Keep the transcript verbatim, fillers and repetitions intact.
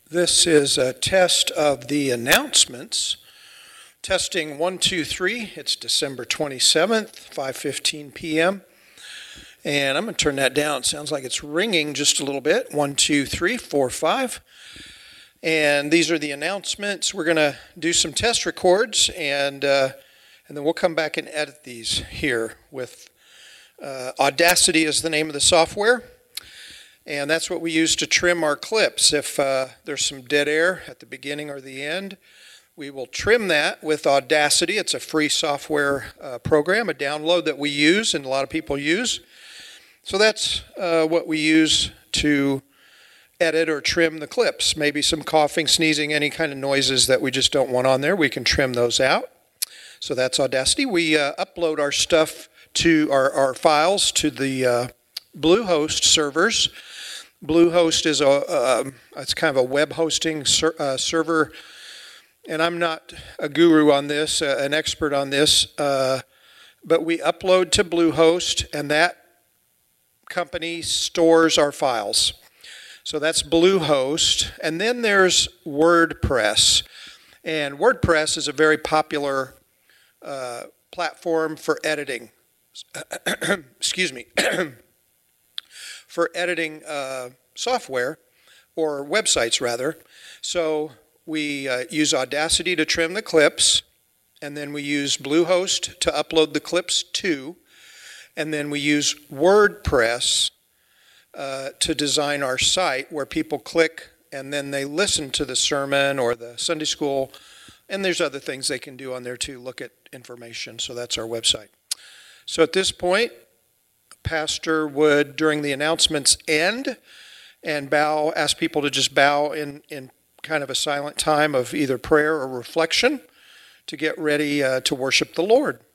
This is a test of the announcements. Testing one, two, three. It's December twenty-seventh, five fifteen p.m. And I'm going to turn that down. It sounds like it's ringing just a little bit. One, two, three, four, five. And these are the announcements. We're going to do some test records, and uh, and then we'll come back and edit these here with uh, Audacity is the name of the software. And that's what we use to trim our clips. If uh, there's some dead air at the beginning or the end, we will trim that with Audacity. It's a free software uh, program, a download that we use and a lot of people use. So that's uh, what we use to edit or trim the clips. Maybe some coughing, sneezing, any kind of noises that we just don't want on there, we can trim those out. So that's Audacity. We uh, upload our stuff to our, our files to the uh, Bluehost servers. Bluehost is a uh, it's kind of a web hosting ser uh, server, and I'm not a guru on this, uh, an expert on this, uh, but we upload to Bluehost, and that company stores our files. So that's Bluehost, and then there's WordPress, and WordPress is a very popular uh, platform for editing. Excuse me. for editing uh, software, or websites rather. So we uh, use Audacity to trim the clips, and then we use Bluehost to upload the clips to, and then we use WordPress uh, to design our site where people click and then they listen to the sermon or the Sunday school, and there's other things they can do on there too, look at information. So that's our website. So at this point, Pastor would, during the announcements, end and bow, ask people to just bow in, in kind of a silent time of either prayer or reflection to get ready uh, to worship the Lord.